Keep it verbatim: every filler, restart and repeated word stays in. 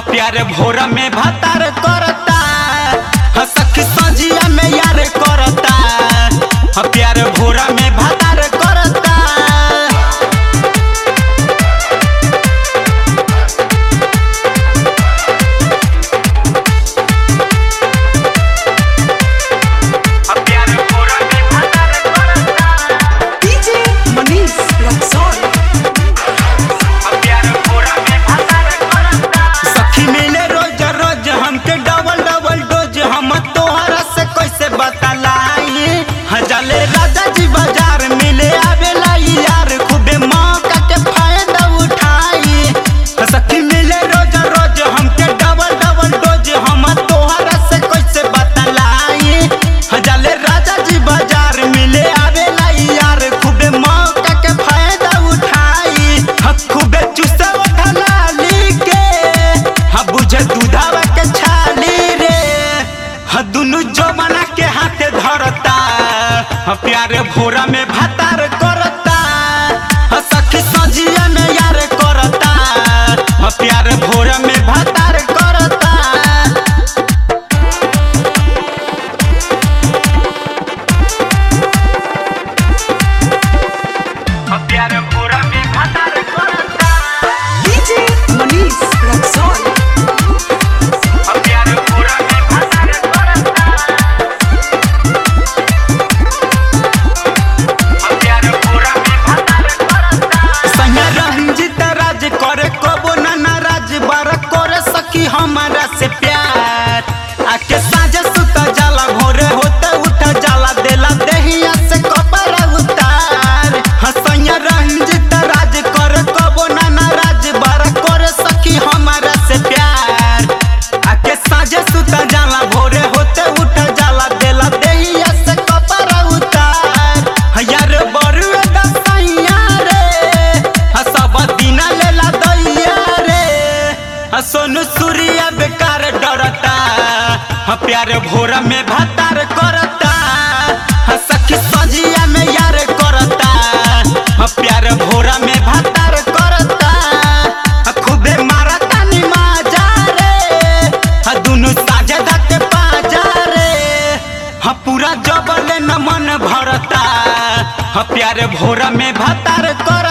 प्यार भोरा में भातार करता, सखी संजिया में यार करता, प्यार भोरा में भातार करता। प्यार भोरा में भातार करता, डीजे मनीष रक्सौल। प्यार भोरा में भातार करता। सखी मिले रोज रोज हमके डबल डबल डोज, हम तोहरा से कैसे बतलाई। हजाले राजा जी बाजार मिले आवेला यार, खूबे मौका के फायदा उठाई। सखी मिले रोज रोज हमके डबल डबल डोज, हम तोहरा से कैसे बतलाई। हजाले राजा जी बाजार मिले आवेला यार, खूबे मौका के फायदा उठाई। खूबे चुसा ढलाली के हा बुझे दूधावा के छाली रे, हा दुनु जमाना के हाथे धरता, हा प्यार भोरा में भातार करता, हा सखी संजिया में यार करता, हा प्यार भोरा में भातार करता। हा प्यार भोरा में भातार करता, डीजे मनीष रक्सौल। प्यार भोरा में भातार करता, प्यार भोरा में भातार करता। संगे रंजित राज करे कबो ना नाराज, बार करे सखी हमारा से प्यार। आके साँझ सुता जाला, भोरे होते उठा जाला, देला देहिया से कपड़ा उतार। हसैया रंजित राज करे कबो ना नाराज, बार करे सखी हमारा से प्यार। आके साँझ सुता जाला, भोरे होते उठा जाला, देला देहिया से कपड़ा उतार। यार बरुए दसैया रे, सब दिन लेला दैया रे, सोनू सूर्या बेकार डरता, प्यार भोरा में भातार करता, सखी संजिया में यार करता, प्यार भोरा में भातार करता। खूबे मारता नी माजा रे, दुनु साझे धके पाजा रे, पूरा जबले न मन भरता, प्यार भोरा में भातार कर